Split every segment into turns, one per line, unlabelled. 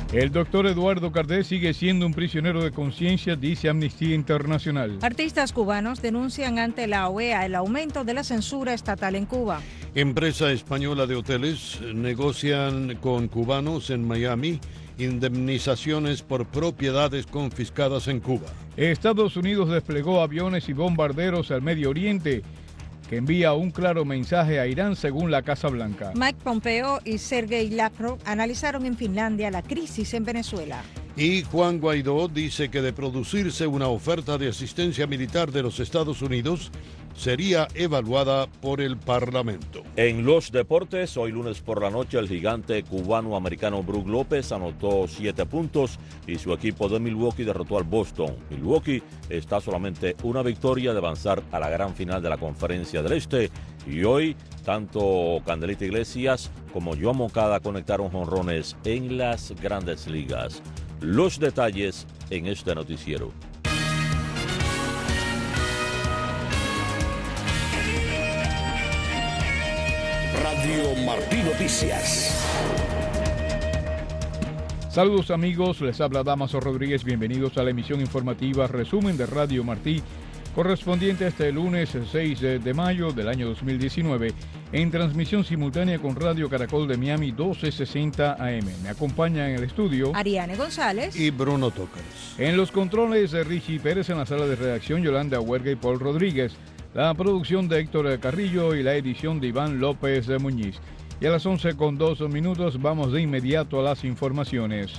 El doctor Eduardo Cardet sigue siendo un prisionero de conciencia, dice Amnistía Internacional.
Artistas cubanos denuncian ante la OEA el aumento de la censura estatal en Cuba.
Empresa española de hoteles negocian con cubanos en Miami indemnizaciones por propiedades confiscadas en Cuba.
Estados Unidos desplegó aviones y bombarderos al Medio Oriente, que envía un claro mensaje a Irán, según la Casa Blanca.
Mike Pompeo y Sergei Lavrov analizaron en Finlandia la crisis en Venezuela.
Y Juan Guaidó dice que de producirse una oferta de asistencia militar de los Estados Unidos, sería evaluada por el Parlamento.
En los deportes, hoy lunes por la noche, el gigante cubano-americano Brook López anotó 7 puntos y su equipo de Milwaukee derrotó al Boston. Milwaukee está solamente una victoria de avanzar a la gran final de la Conferencia del Este. Y hoy, tanto Candelita Iglesias como Joan Moncada conectaron jonrones en las grandes ligas. Los detalles en este noticiero.
Radio Martí Noticias.
Saludos amigos, les habla Damaso Rodríguez, bienvenidos a la emisión informativa Resumen de Radio Martí, correspondiente a este lunes 6 de mayo del año 2019, en transmisión simultánea con Radio Caracol de Miami 1260 AM. Me acompaña en el estudio
Ariane González
y Bruno Tócares.
En los controles de Richie Pérez, en la sala de redacción Yolanda Huerga y Paul Rodríguez. La producción de Héctor Carrillo y la edición de Iván López de Muñiz. Y a las 11:02 vamos de inmediato a las informaciones.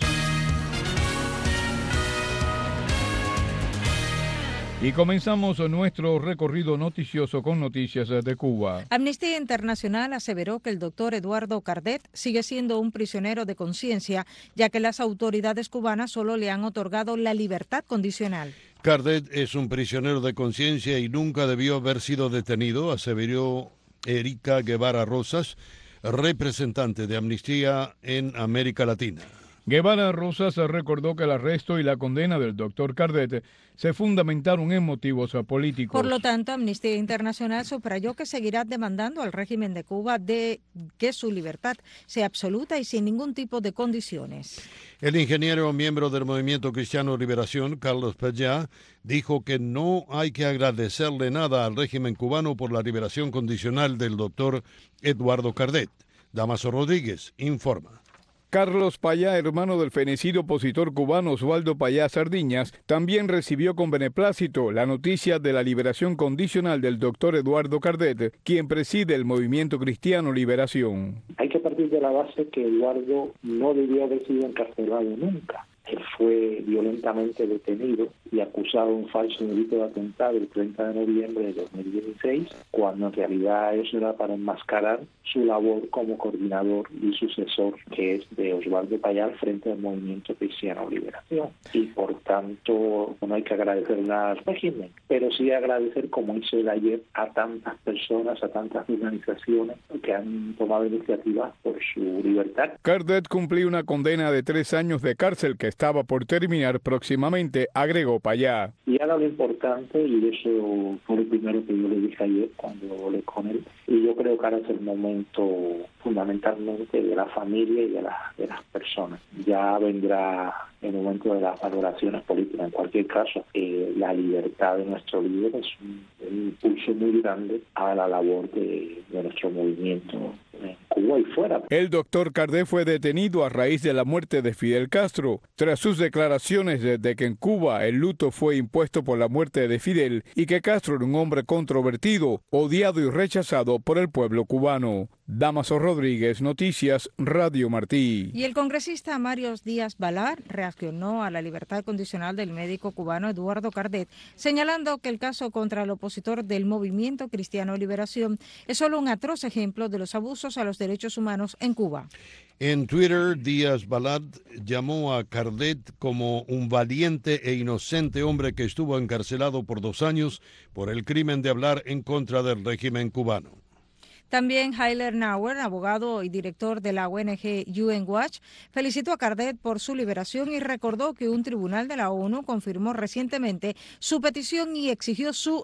Y comenzamos nuestro recorrido noticioso con noticias de Cuba.
Amnistía Internacional aseveró que el doctor Eduardo Cardet sigue siendo un prisionero de conciencia, ya que las autoridades cubanas solo le han otorgado la libertad condicional.
Cardet es un prisionero de conciencia y nunca debió haber sido detenido, aseveró Erika Guevara Rosas, representante de Amnistía en América Latina.
Guevara Rosas recordó que el arresto y la condena del doctor Cardet se fundamentaron en motivos políticos.
Por lo tanto, Amnistía Internacional subrayó que seguirá demandando al régimen de Cuba de que su libertad sea absoluta y sin ningún tipo de condiciones.
El ingeniero miembro del Movimiento Cristiano Liberación, Carlos Pellá, dijo que no hay que agradecerle nada al régimen cubano por la liberación condicional del doctor Eduardo Cardet. Damaso Rodríguez informa.
Carlos Payá, hermano del fenecido opositor cubano Osvaldo Payá Sardiñas, también recibió con beneplácito la noticia de la liberación condicional del doctor Eduardo Cardet, quien preside el Movimiento Cristiano Liberación.
Hay que partir de la base que Eduardo no debió haber sido encarcelado nunca. Él fue violentamente detenido y acusado de un falso delito de atentado el 30 de noviembre de 2016, cuando en realidad eso era para enmascarar su labor como coordinador y sucesor, que es de Osvaldo Payá al frente del Movimiento Cristiano Liberación. Y por tanto no hay que agradecer nada al régimen, pero sí agradecer, como hizo él ayer, a tantas personas, a tantas organizaciones que han tomado iniciativas por su libertad.
Cardet cumplió una condena de 3 años de cárcel que estaba por terminar próximamente, agregó Payá.
Y ahora lo importante, y eso fue lo primero que yo le dije ayer cuando hablé con él, y yo creo que ahora es el momento fundamentalmente de la familia y de las personas. Ya vendrá el momento de las valoraciones políticas. En cualquier caso, la libertad de nuestro líder es un impulso muy grande a la labor de nuestro movimiento en Cuba y fuera.
El doctor Cardet fue detenido a raíz de la muerte de Fidel Castro, tras sus declaraciones de que en Cuba el luto fue impuesto por la muerte de Fidel y que Castro era un hombre controvertido, odiado y rechazado por el pueblo cubano. Damaso Rodríguez, Noticias, Radio Martí.
Y el congresista Mario Díaz Balar reaccionó a la libertad condicional del médico cubano Eduardo Cardet, señalando que el caso contra el opositor del Movimiento Cristiano Liberación es solo un atroz ejemplo de los abusos a los derechos humanos en Cuba.
En Twitter, Díaz Balart llamó a Cardet como un valiente e inocente hombre que estuvo encarcelado por 2 años por el crimen de hablar en contra del régimen cubano.
También Heiler Nauer, abogado y director de la ONG UN Watch, felicitó a Cardet por su liberación y recordó que un tribunal de la ONU confirmó recientemente su petición y exigió su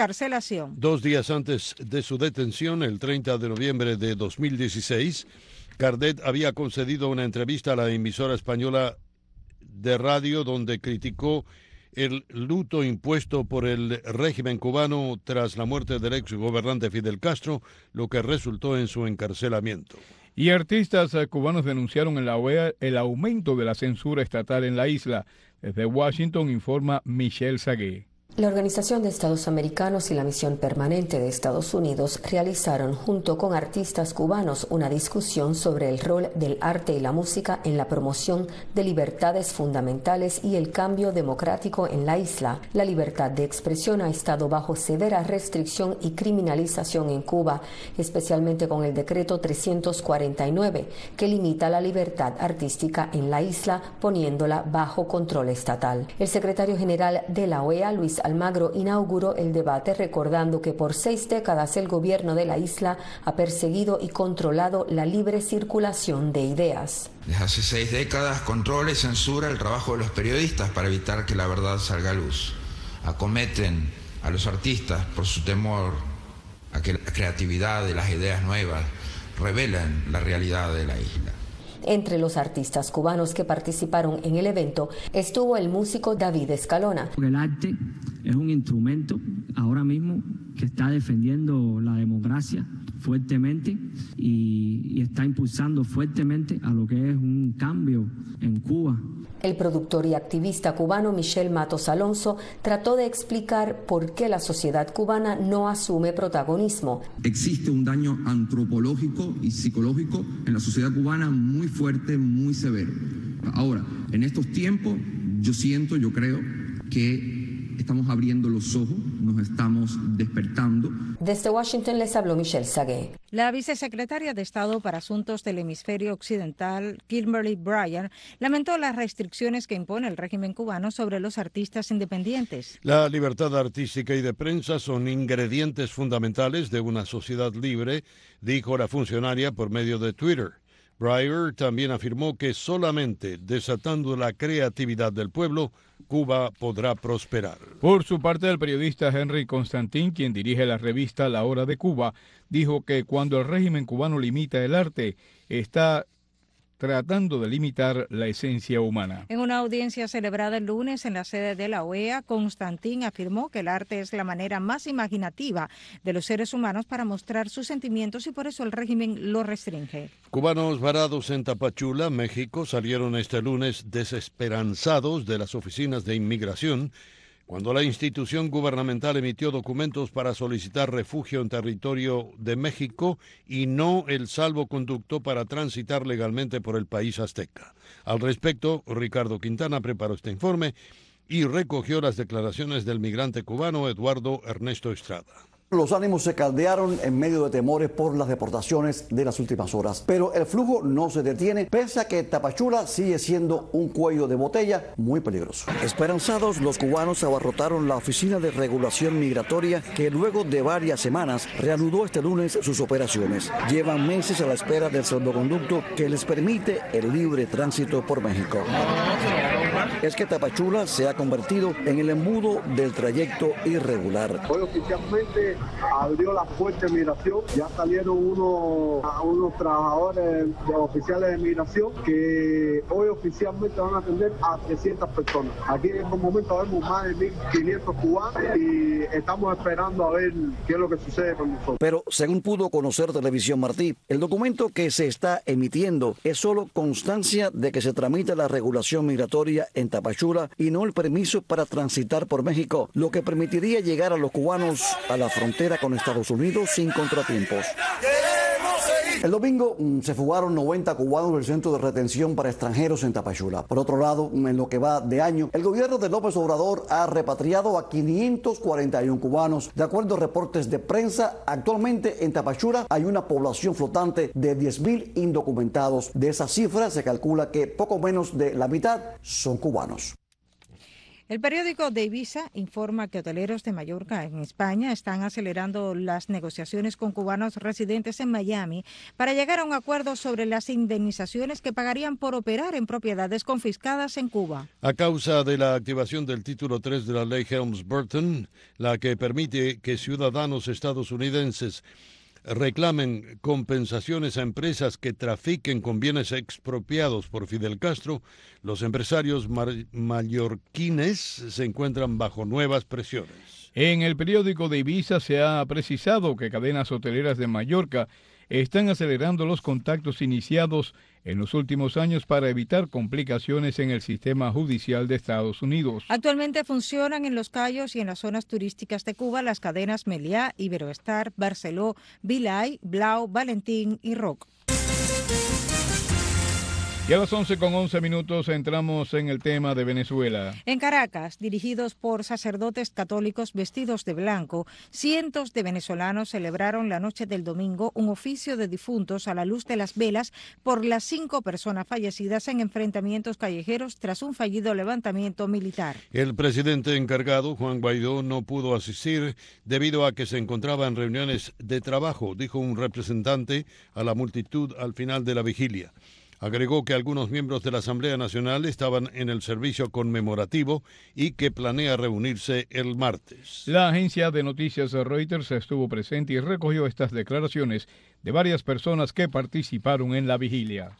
excarcelación.
2 días antes de su detención, el 30 de noviembre de 2016, Cardet había concedido una entrevista a la emisora española de radio donde criticó el luto impuesto por el régimen cubano tras la muerte del ex gobernante Fidel Castro, lo que resultó en su encarcelamiento.
Y artistas cubanos denunciaron en la OEA el aumento de la censura estatal en la isla. Desde Washington informa Michelle Sagué.
La Organización de Estados Americanos y la Misión Permanente de Estados Unidos realizaron junto con artistas cubanos una discusión sobre el rol del arte y la música en la promoción de libertades fundamentales y el cambio democrático en la isla. La libertad de expresión ha estado bajo severa restricción y criminalización en Cuba, especialmente con el decreto 349, que limita la libertad artística en la isla, poniéndola bajo control estatal. El secretario general de la OEA, Luis Almagro, inauguró el debate recordando que por 6 décadas el gobierno de la isla ha perseguido y controlado la libre circulación de ideas.
Desde hace 6 décadas controla y censura el trabajo de los periodistas para evitar que la verdad salga a luz. Acometen a los artistas por su temor a que la creatividad de las ideas nuevas revelen la realidad de la isla.
Entre los artistas cubanos que participaron en el evento estuvo el músico David Escalona.
El arte es un instrumento ahora mismo que está defendiendo la democracia fuertemente y está impulsando fuertemente a lo que es un cambio en Cuba.
El productor y activista cubano Michel Matos Alonso trató de explicar por qué la sociedad cubana no asume protagonismo.
Existe un daño antropológico y psicológico en la sociedad cubana muy fuerte, muy severo. Ahora, en estos tiempos, yo creo que estamos abriendo los ojos, nos estamos despertando.
Desde Washington les habló Michelle Sagué.
La vicesecretaria de Estado para Asuntos del Hemisferio Occidental, Kimberly Bryan, lamentó las restricciones que impone el régimen cubano sobre los artistas independientes.
La libertad artística y de prensa son ingredientes fundamentales de una sociedad libre, dijo la funcionaria por medio de Twitter. Breyer también afirmó que solamente desatando la creatividad del pueblo, Cuba podrá prosperar.
Por su parte, el periodista Henry Constantin, quien dirige la revista La Hora de Cuba, dijo que cuando el régimen cubano limita el arte, está tratando de limitar la esencia humana.
En una audiencia celebrada el lunes en la sede de la OEA, Constantin afirmó que el arte es la manera más imaginativa de los seres humanos para mostrar sus sentimientos y por eso el régimen lo restringe.
Cubanos varados en Tapachula, México, salieron este lunes desesperanzados de las oficinas de inmigración cuando la institución gubernamental emitió documentos para solicitar refugio en territorio de México y no el salvoconducto para transitar legalmente por el país azteca. Al respecto, Ricardo Quintana preparó este informe y recogió las declaraciones del migrante cubano Eduardo Ernesto Estrada.
Los ánimos se caldearon en medio de temores por las deportaciones de las últimas horas. Pero el flujo no se detiene, pese a que Tapachula sigue siendo un cuello de botella muy peligroso. Esperanzados, los cubanos abarrotaron la Oficina de Regulación Migratoria, que luego de varias semanas reanudó este lunes sus operaciones. Llevan meses a la espera del salvoconducto que les permite el libre tránsito por México. Es que Tapachula se ha convertido en el embudo del trayecto irregular.
Hoy oficialmente abrió la puerta de migración, ya salieron unos trabajadores oficiales de migración que hoy oficialmente van a atender a 300 personas. Aquí en estos momentos vemos más de 1.500 cubanos y estamos esperando a ver qué es lo que sucede con nosotros.
Pero según pudo conocer Televisión Martí, el documento que se está emitiendo es solo constancia de que se tramita la regulación migratoria en Tapachula y no el permiso para transitar por México, lo que permitiría llegar a los cubanos a la frontera con Estados Unidos sin contratiempos. El domingo se fugaron 90 cubanos del centro de retención para extranjeros en Tapachula. Por otro lado, en lo que va de año, el gobierno de López Obrador ha repatriado a 541 cubanos. De acuerdo a reportes de prensa, actualmente en Tapachula hay una población flotante de 10.000 indocumentados. De esa cifra se calcula que poco menos de la mitad son cubanos.
El periódico de Ibiza informa que hoteleros de Mallorca en España están acelerando las negociaciones con cubanos residentes en Miami para llegar a un acuerdo sobre las indemnizaciones que pagarían por operar en propiedades confiscadas en Cuba.
A causa de la activación del título 3 de la ley Helms-Burton, la que permite que ciudadanos estadounidenses reclamen compensaciones a empresas que trafiquen con bienes expropiados por Fidel Castro, los empresarios mallorquines se encuentran bajo nuevas presiones.
En el periódico de Ibiza se ha precisado que cadenas hoteleras de Mallorca están acelerando los contactos iniciados en los últimos años para evitar complicaciones en el sistema judicial de Estados Unidos.
Actualmente funcionan en Los Cayos y en las zonas turísticas de Cuba las cadenas Meliá, Iberoestar, Barceló, Vilay, Blau, Valentín y Roc.
Y a las 11:11 entramos en el tema de Venezuela.
En Caracas, dirigidos por sacerdotes católicos vestidos de blanco, cientos de venezolanos celebraron la noche del domingo un oficio de difuntos a la luz de las velas por las 5 personas fallecidas en enfrentamientos callejeros tras un fallido levantamiento militar.
El presidente encargado, Juan Guaidó, no pudo asistir debido a que se encontraba en reuniones de trabajo, dijo un representante a la multitud al final de la vigilia. Agregó que algunos miembros de la Asamblea Nacional estaban en el servicio conmemorativo y que planea reunirse el martes.
La agencia de noticias Reuters estuvo presente y recogió estas declaraciones de varias personas que participaron en la vigilia.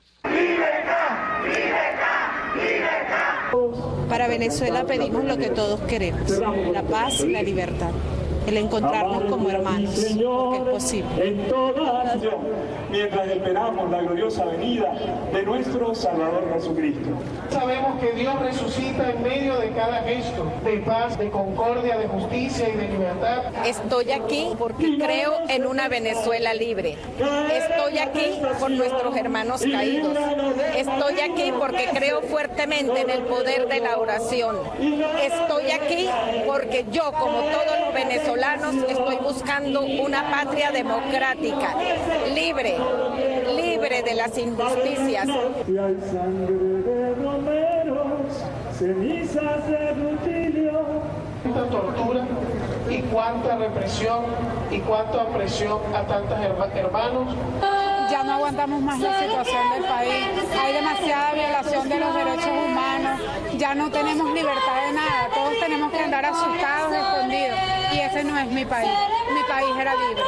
Para Venezuela pedimos lo que todos queremos, la paz y la libertad. El encontrarnos como hermanos, porque es posible.
En toda la nación, mientras esperamos la gloriosa venida de nuestro Salvador Jesucristo.
Sabemos que Dios resucita en medio de cada gesto de paz, de concordia, de justicia y de libertad.
Estoy aquí porque creo en una Venezuela libre. Estoy aquí por nuestros hermanos caídos. Estoy aquí porque creo fuertemente en el poder de la oración. Estoy aquí porque yo, como todos los venezolanos, estoy buscando una patria democrática, libre de las injusticias.
Y hay sangre de romeros, cenizas de rutilio.
Cuánta tortura y cuánta represión y cuánta opresión a tantos hermanos.
Ya no aguantamos más la situación del país. Hay demasiada violación de los derechos humanos. Ya no tenemos libertad de nada. Todos tenemos que andar asustados, escondidos. Y ese no es mi país. Mi país era libre.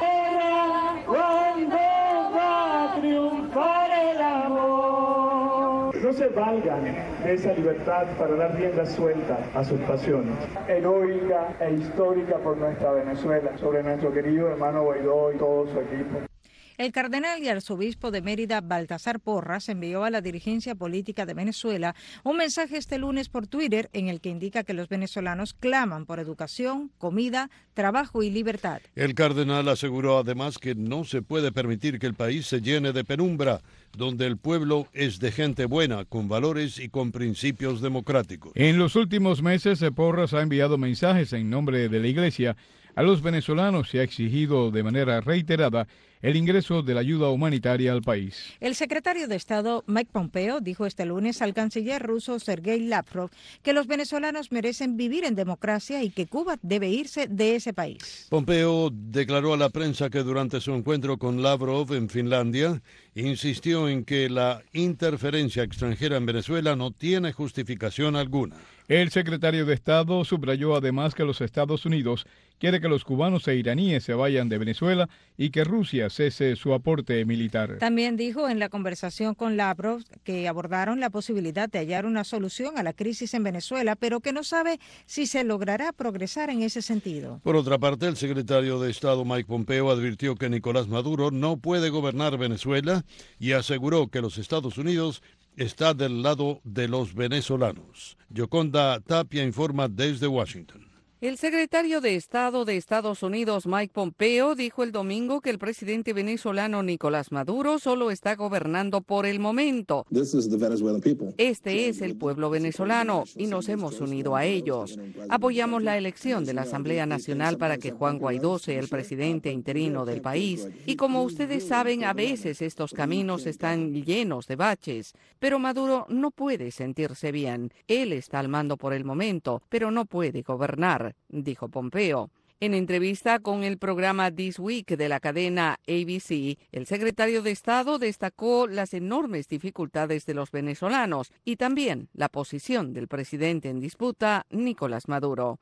¿Cuándo va a triunfar el amor? No se valgan de esa libertad para dar rienda suelta a sus pasiones. Heroica e histórica por nuestra Venezuela, sobre nuestro querido hermano Guaidó y todo su equipo.
El cardenal y arzobispo de Mérida, Baltasar Porras, envió a la dirigencia política de Venezuela un mensaje este lunes por Twitter en el que indica que los venezolanos claman por educación, comida, trabajo y libertad.
El cardenal aseguró además que no se puede permitir que el país se llene de penumbra, donde el pueblo es de gente buena, con valores y con principios democráticos.
En los últimos meses, Porras ha enviado mensajes en nombre de la Iglesia a los venezolanos y ha exigido de manera reiterada el ingreso de la ayuda humanitaria al país.
El secretario de Estado Mike Pompeo dijo este lunes al canciller ruso Sergei Lavrov que los venezolanos merecen vivir en democracia y que Cuba debe irse de ese país.
Pompeo declaró a la prensa que durante su encuentro con Lavrov en Finlandia insistió en que la interferencia extranjera en Venezuela no tiene justificación alguna.
El secretario de Estado subrayó además que los Estados Unidos quiere que los cubanos e iraníes se vayan de Venezuela y que Rusia cese su aporte militar.
También dijo en la conversación con Lavrov que abordaron la posibilidad de hallar una solución a la crisis en Venezuela, pero que no sabe si se logrará progresar en ese sentido.
Por otra parte, el secretario de Estado Mike Pompeo advirtió que Nicolás Maduro no puede gobernar Venezuela y aseguró que los Estados Unidos está del lado de los venezolanos. Yoconda Tapia informa desde Washington.
El secretario de Estado de Estados Unidos, Mike Pompeo, dijo el domingo que el presidente venezolano Nicolás Maduro solo está gobernando por el momento. Este es el pueblo venezolano y nos hemos unido a ellos. Apoyamos la elección de la Asamblea Nacional para que Juan Guaidó sea el presidente interino del país. Y como ustedes saben, a veces estos caminos están llenos de baches. Pero Maduro no puede sentirse bien. Él está al mando por el momento, pero no puede gobernar, dijo Pompeo. En entrevista con el programa This Week de la cadena ABC, el secretario de Estado destacó las enormes dificultades de los venezolanos y también la posición del presidente en disputa, Nicolás Maduro.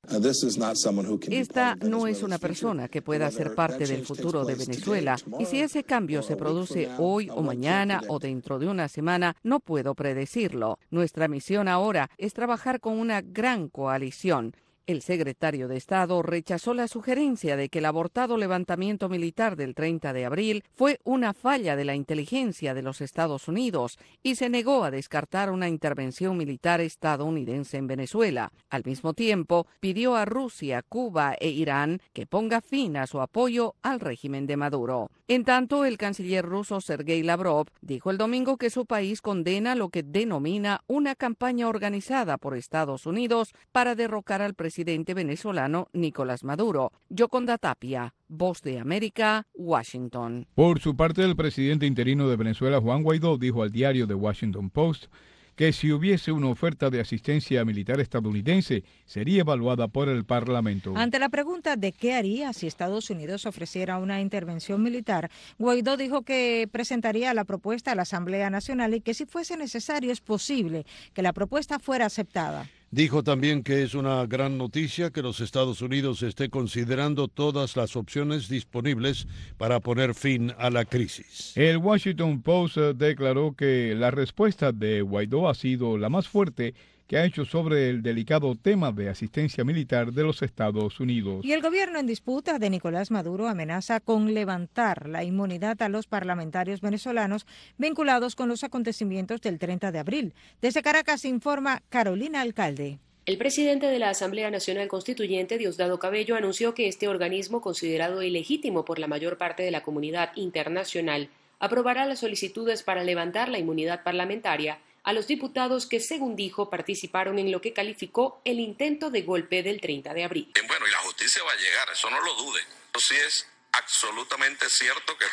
Esta no es una persona que pueda ser parte del futuro de Venezuela, y si ese cambio se produce hoy o mañana o dentro de una semana, no puedo predecirlo. Nuestra misión ahora es trabajar con una gran coalición. El secretario de Estado rechazó la sugerencia de que el abortado levantamiento militar del 30 de abril fue una falla de la inteligencia de los Estados Unidos y se negó a descartar una intervención militar estadounidense en Venezuela. Al mismo tiempo, pidió a Rusia, Cuba e Irán que ponga fin a su apoyo al régimen de Maduro. En tanto, el canciller ruso Sergei Lavrov dijo el domingo que su país condena lo que denomina una campaña organizada por Estados Unidos para derrocar al presidente venezolano Nicolás Maduro. Yoconda Tapia, Voz de América, Washington.
Por su parte, el presidente interino de Venezuela, Juan Guaidó, dijo al diario The Washington Post que si hubiese una oferta de asistencia militar estadounidense, sería evaluada por el Parlamento.
Ante la pregunta de qué haría si Estados Unidos ofreciera una intervención militar, Guaidó dijo que presentaría la propuesta a la Asamblea Nacional y que si fuese necesario es posible que la propuesta fuera aceptada.
Dijo también que es una gran noticia que los Estados Unidos esté considerando todas las opciones disponibles para poner fin a la crisis.
El Washington Post declaró que la respuesta de Guaidó ha sido la más fuerte que ha hecho sobre el delicado tema de asistencia militar de los Estados Unidos.
Y el gobierno en disputa de Nicolás Maduro amenaza con levantar la inmunidad a los parlamentarios venezolanos vinculados con los acontecimientos del 30 de abril. Desde Caracas informa Carolina Alcalde.
El presidente de la Asamblea Nacional Constituyente, Diosdado Cabello, anunció que este organismo, considerado ilegítimo por la mayor parte de la comunidad internacional, aprobará las solicitudes para levantar la inmunidad parlamentaria a los diputados que, según dijo, participaron en lo que calificó el intento de golpe del 30 de abril.
Bueno, y la justicia va a llegar, eso no lo dude. Eso sí es absolutamente cierto que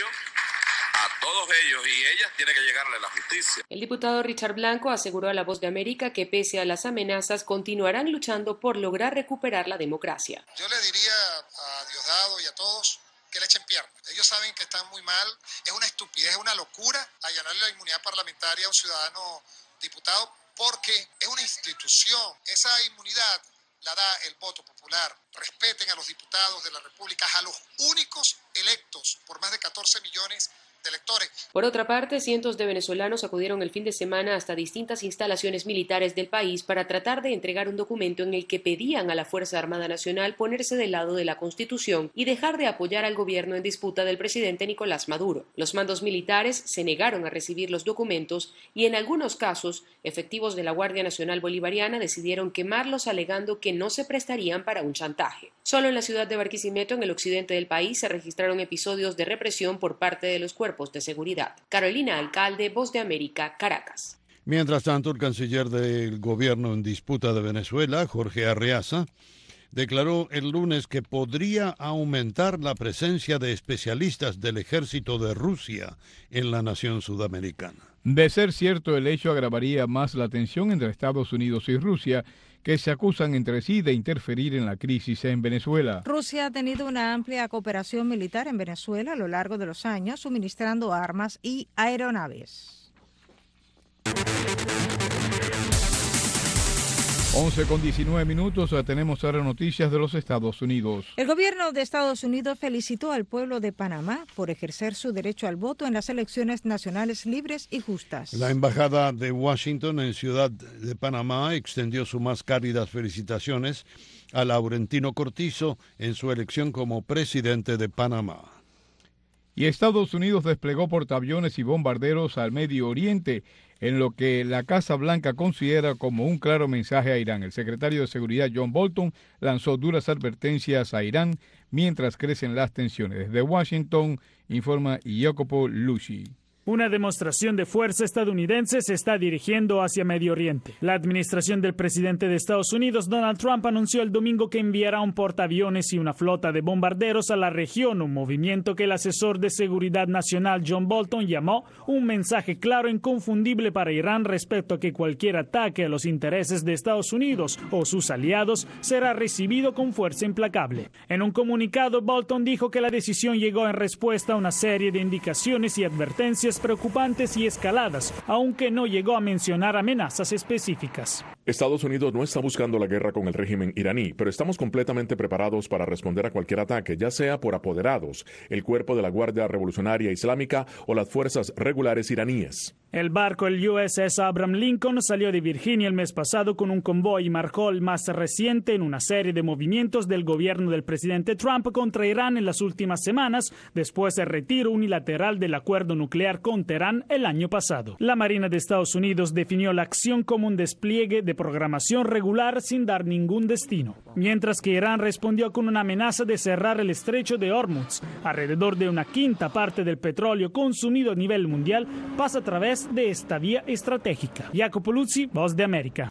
a todos ellos y ellas tiene que llegarle la justicia.
El diputado Richard Blanco aseguró a La Voz de América que pese a las amenazas continuarán luchando por lograr recuperar la democracia.
Yo le diría a Diosdado y a todos que le echen pierna. Ellos saben que están muy mal, es una estupidez, es una locura allanarle la inmunidad parlamentaria a un ciudadano diputado porque es una institución. Esa inmunidad la da el voto popular. Respeten a los diputados de la República, a los únicos electos por más de 14 millones de electores.
Por otra parte, cientos de venezolanos acudieron el fin de semana hasta distintas instalaciones militares del país para tratar de entregar un documento en el que pedían a la Fuerza Armada Nacional ponerse del lado de la Constitución y dejar de apoyar al gobierno en disputa del presidente Nicolás Maduro. Los mandos militares se negaron a recibir los documentos y en algunos casos, efectivos de la Guardia Nacional Bolivariana decidieron quemarlos alegando que no se prestarían para un chantaje. Solo en la ciudad de Barquisimeto, en el occidente del país, se registraron episodios de represión por parte de los cuerpos de seguridad. Carolina Alcalde, Voz de América, Caracas.
Mientras tanto, el canciller del gobierno en disputa de Venezuela, Jorge Arreaza, declaró el lunes que podría aumentar la presencia de especialistas del ejército de Rusia en la nación sudamericana.
De ser cierto, el hecho agravaría más la tensión entre Estados Unidos y Rusia, que se acusan entre sí de interferir en la crisis en Venezuela.
Rusia ha tenido una amplia cooperación militar en Venezuela a lo largo de los años, suministrando armas y aeronaves.
11:19. Tenemos ahora noticias de los Estados Unidos.
El gobierno de Estados Unidos felicitó al pueblo de Panamá por ejercer su derecho al voto en las elecciones nacionales libres y justas.
La embajada de Washington en Ciudad de Panamá extendió sus más cálidas felicitaciones a Laurentino Cortizo en su elección como presidente de Panamá.
Y Estados Unidos desplegó portaaviones y bombarderos al Medio Oriente, en lo que la Casa Blanca considera como un claro mensaje a Irán. El secretario de Seguridad John Bolton lanzó duras advertencias a Irán mientras crecen las tensiones. Desde Washington, informa Jacopo Lucci.
Una demostración de fuerza estadounidense se está dirigiendo hacia Medio Oriente. La administración del presidente de Estados Unidos, Donald Trump, anunció el domingo que enviará un portaaviones y una flota de bombarderos a la región, un movimiento que el asesor de seguridad nacional John Bolton llamó un mensaje claro e inconfundible para Irán respecto a que cualquier ataque a los intereses de Estados Unidos o sus aliados será recibido con fuerza implacable. En un comunicado, Bolton dijo que la decisión llegó en respuesta a una serie de indicaciones y advertencias preocupantes y escaladas, aunque no llegó a mencionar amenazas específicas.
Estados Unidos no está buscando la guerra con el régimen iraní, pero estamos completamente preparados para responder a cualquier ataque, ya sea por apoderados, el cuerpo de la Guardia Revolucionaria Islámica o las fuerzas regulares iraníes.
El barco, el USS Abraham Lincoln, salió de Virginia el mes pasado con un convoy y marcó el más reciente en una serie de movimientos del gobierno del presidente Trump contra Irán en las últimas semanas, después del retiro unilateral del acuerdo nuclear con Teherán el año pasado. La Marina de Estados Unidos definió la acción como un despliegue de programación regular sin dar ningún destino, mientras que Irán respondió con una amenaza de cerrar el estrecho de Hormuz. Alrededor de una quinta parte del petróleo consumido a nivel mundial pasa a través de esta vía estratégica. Jacopo Luzzi, Voz de América.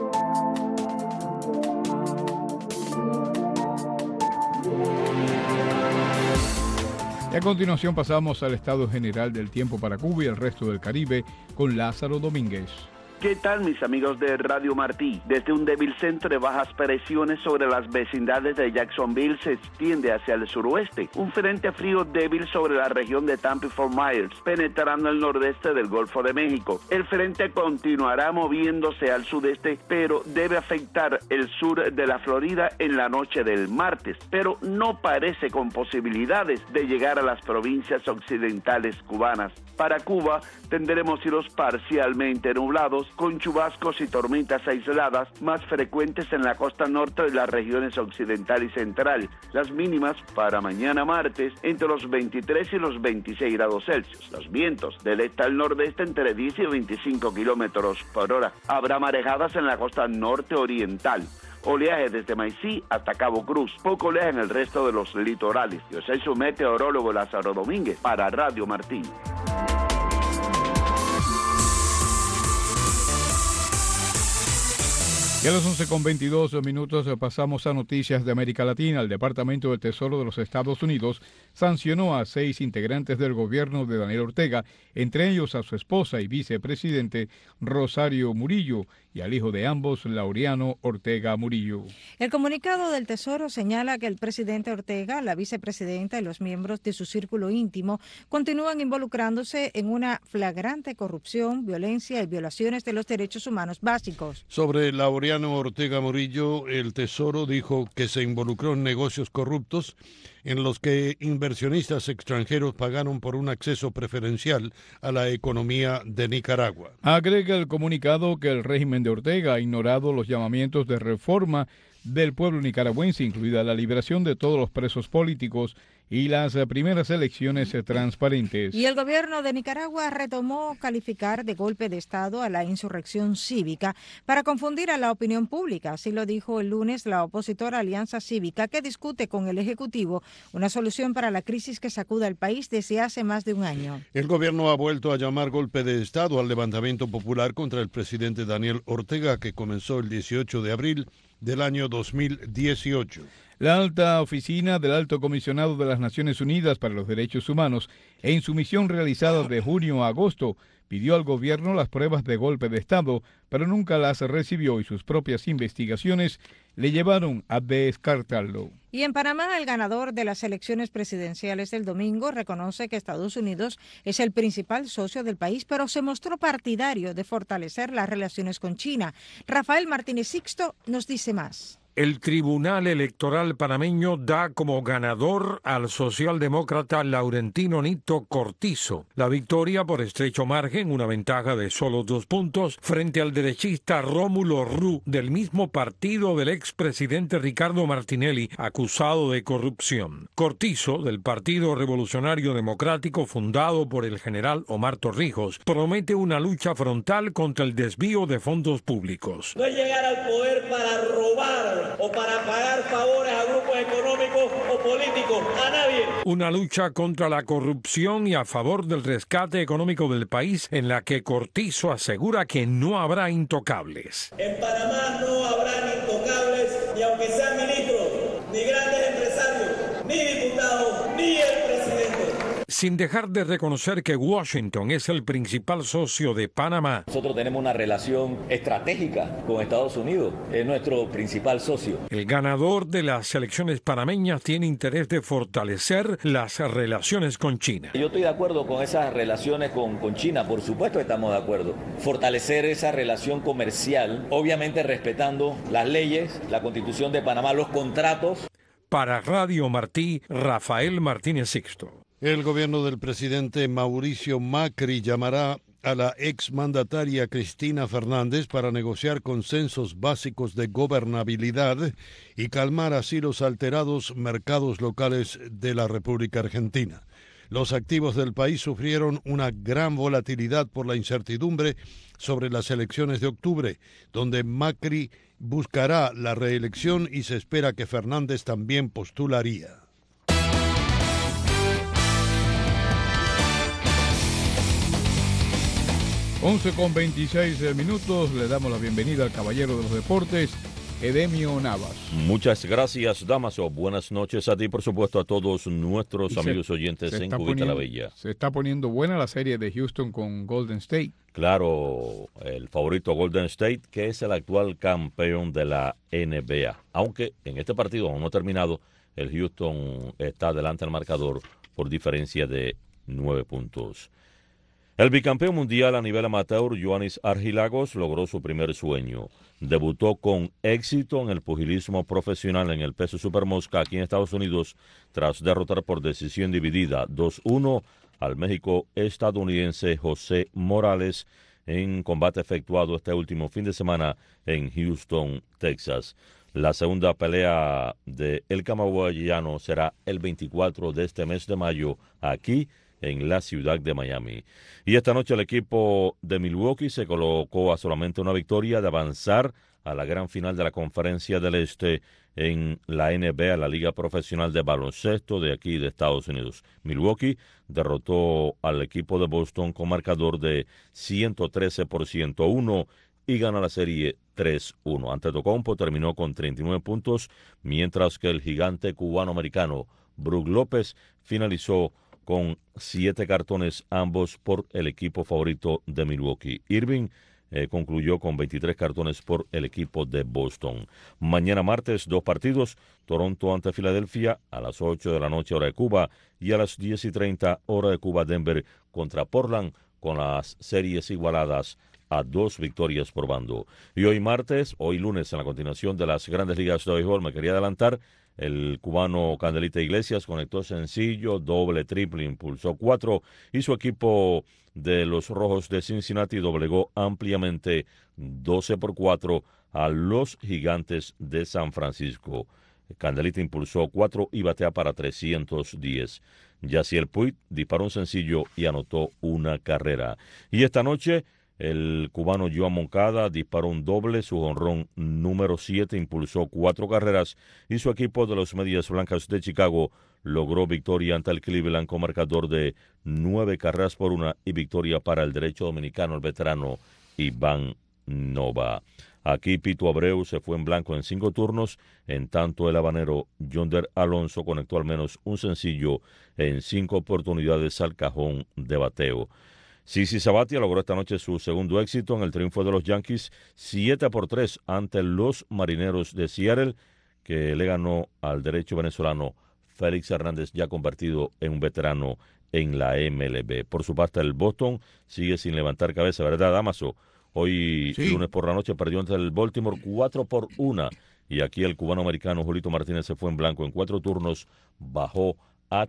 Y a continuación pasamos al estado general del tiempo para Cuba y el resto del Caribe con Lázaro Domínguez.
¿Qué tal, mis amigos de Radio Martí? Desde un débil centro de bajas presiones sobre las vecindades de Jacksonville se extiende hacia el suroeste. Un frente frío débil sobre la región de Tampa y Fort Myers, penetrando el nordeste del Golfo de México. El frente continuará moviéndose al sudeste, pero debe afectar el sur de la Florida en la noche del martes, pero no parece con posibilidades de llegar a las provincias occidentales cubanas. Para Cuba tendremos cielos parcialmente nublados, con chubascos y tormentas aisladas más frecuentes en la costa norte de las regiones occidental y central. Las mínimas para mañana martes entre los 23 y los 26 grados Celsius. Los vientos del este al nordeste entre 10 y 25 kilómetros por hora. Habrá marejadas en la costa norte oriental. Oleaje desde Maicí hasta Cabo Cruz. Poco oleaje en el resto de los litorales. Yo soy su meteorólogo Lázaro Domínguez para Radio Martí.
Y a las 11:22 pasamos a noticias de América Latina. El Departamento del Tesoro de los Estados Unidos sancionó a 6 integrantes del gobierno de Daniel Ortega, entre ellos a su esposa y vicepresidente Rosario Murillo y al hijo de ambos, Laureano Ortega Murillo.
El comunicado del Tesoro señala que el presidente Ortega, la vicepresidenta y los miembros de su círculo íntimo continúan involucrándose en una flagrante corrupción, violencia y violaciones de los derechos humanos básicos.
Sobre Laureano Ortega Murillo, el Tesoro dijo que se involucró en negocios corruptos en los que inversionistas extranjeros pagaron por un acceso preferencial a la economía de Nicaragua.
Agrega el comunicado que el régimen de Ortega ha ignorado los llamamientos de reforma del pueblo nicaragüense, incluida la liberación de todos los presos políticos y las primeras elecciones transparentes.
Y el gobierno de Nicaragua retomó calificar de golpe de Estado a la insurrección cívica para confundir a la opinión pública. Así lo dijo el lunes la opositora Alianza Cívica, que discute con el Ejecutivo una solución para la crisis que sacude al país desde hace más de un año.
El gobierno ha vuelto a llamar golpe de Estado al levantamiento popular contra el presidente Daniel Ortega, que comenzó el 18 de abril del año 2018.
La alta oficina del Alto Comisionado de las Naciones Unidas para los Derechos Humanos, en su misión realizada de junio a agosto, pidió al gobierno las pruebas de golpe de Estado, pero nunca las recibió y sus propias investigaciones le llevaron a descartarlo.
Y en Panamá, el ganador de las elecciones presidenciales del domingo reconoce que Estados Unidos es el principal socio del país, pero se mostró partidario de fortalecer las relaciones con China. Rafael Martínez Sixto nos dice más.
El Tribunal Electoral panameño da como ganador al socialdemócrata Laurentino Nito Cortizo. La victoria por estrecho margen, una ventaja de solo 2 puntos, frente al derechista Rómulo Rú, del mismo partido del expresidente Ricardo Martinelli, acusado de corrupción. Cortizo, del Partido Revolucionario Democrático, fundado por el general Omar Torrijos, promete una lucha frontal contra el desvío de fondos públicos.
No es llegar al poder para robar o para pagar favores a grupos económicos o políticos.
político, a nadie.
Una lucha contra la corrupción y a favor del rescate económico del país en la que Cortizo asegura que no habrá intocables.
En Panamá no habrán intocables, ni aunque sean ministros, ni grandes empresarios, ni diputados, ni el presidente.
Sin dejar de reconocer que Washington es el principal socio de Panamá.
Nosotros tenemos una relación estratégica con Estados Unidos, es nuestro principal socio.
El ganador de las elecciones panameñas tiene interés de fortalecer las relaciones con China.
Yo estoy de acuerdo con esas relaciones con China, por supuesto que estamos de acuerdo. Fortalecer esa relación comercial, obviamente respetando las leyes, la Constitución de Panamá, los contratos.
Para Radio Martí, Rafael Martínez Sixto.
El gobierno del presidente Mauricio Macri llamará a la exmandataria Cristina Fernández para negociar consensos básicos de gobernabilidad y calmar así los alterados mercados locales de la República Argentina. Los activos del país sufrieron una gran volatilidad por la incertidumbre sobre las elecciones de octubre, donde Macri buscará la reelección y se espera que Fernández también postularía.
11:26 le damos la bienvenida al caballero de los deportes, Edemio Navas.
Muchas gracias, Damaso. Buenas noches a ti, por supuesto, a todos nuestros amigos oyentes en Cubita la Bella.
Se está poniendo buena la serie de Houston con Golden State.
Claro, el favorito Golden State, que es el actual campeón de la NBA. Aunque en este partido aún no ha terminado, el Houston está adelante al marcador por diferencia de 9 puntos. El bicampeón mundial a nivel amateur, Ioannis Archilagos, logró su primer sueño. Debutó con éxito en el pugilismo profesional en el peso supermosca aquí en Estados Unidos tras derrotar por decisión dividida 2-1 al México-estadounidense José Morales en combate efectuado este último fin de semana en Houston, Texas. La segunda pelea de El Camagüeyano será el 24 de este mes de mayo aquí en la ciudad de Miami. Y esta noche el equipo de Milwaukee se colocó a solamente una victoria de avanzar a la gran final de la Conferencia del Este en la NBA, la Liga Profesional de Baloncesto de aquí de Estados Unidos. Milwaukee derrotó al equipo de Boston con marcador de 113-101 y gana la serie 3-1. Antetokounmpo terminó con 39 puntos, mientras que el gigante cubano-americano Brook López finalizó con 7 cartones, ambos por el equipo favorito de Milwaukee. Irving concluyó con 23 cartones por el equipo de Boston. Mañana martes, 2 partidos, Toronto ante Filadelfia a las 8 de la noche hora de Cuba y a las 10:30 hora de Cuba Denver contra Portland, con las series igualadas a 2 victorias por bando. Y hoy lunes, en la continuación de las grandes ligas de béisbol, me quería adelantar. El cubano Candelita Iglesias conectó sencillo, doble, triple, impulsó 4 y su equipo de los Rojos de Cincinnati doblegó ampliamente 12-4 a los Gigantes de San Francisco. Candelita impulsó 4 y batea para 310. Yasiel Puig disparó un sencillo y anotó una carrera. Y esta noche el cubano Joan Moncada disparó un doble, su jonrón número 7 impulsó 4 carreras y su equipo de los Medias Blancas de Chicago logró victoria ante el Cleveland con marcador de 9-1 y victoria para el derecho dominicano, el veterano Iván Nova. Aquí Pito Abreu se fue en blanco en 5 turnos, en tanto el habanero Yonder Alonso conectó al menos un sencillo en 5 oportunidades al cajón de bateo. CC Sabathia logró esta noche su segundo éxito en el triunfo de los Yankees 7-3 ante los Marineros de Seattle, que le ganó al derecho venezolano Félix Hernández, ya convertido en un veterano en la MLB. Por su parte, el Boston sigue sin levantar cabeza, ¿verdad, Damaso? Hoy, lunes por la noche, perdió ante el Baltimore 4-1, y aquí el cubano-americano Julito Martínez se fue en blanco en 4 turnos, bajó a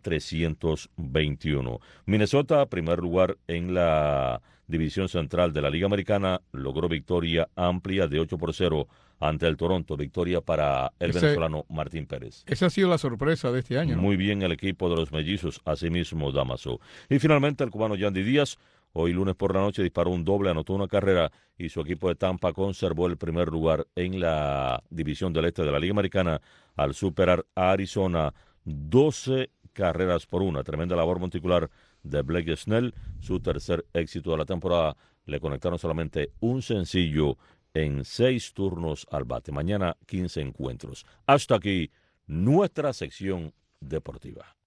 321. Minnesota, primer lugar en la división central de la Liga Americana, logró victoria amplia de 8-0 ante el Toronto, victoria para el venezolano Martín Pérez.
Esa ha sido la sorpresa de este año, ¿no?
Muy bien el equipo de los mellizos, asimismo Damaso. Y finalmente el cubano Yandy Díaz, hoy lunes por la noche disparó un doble, anotó una carrera y su equipo de Tampa conservó el primer lugar en la división del este de la Liga Americana al superar a Arizona 12 carreras por una. Tremenda labor monticular de Blake Snell, su tercer éxito de la temporada. Le conectaron solamente un sencillo en 6 turnos al bate. Mañana 15 encuentros. Hasta aquí nuestra sección deportiva.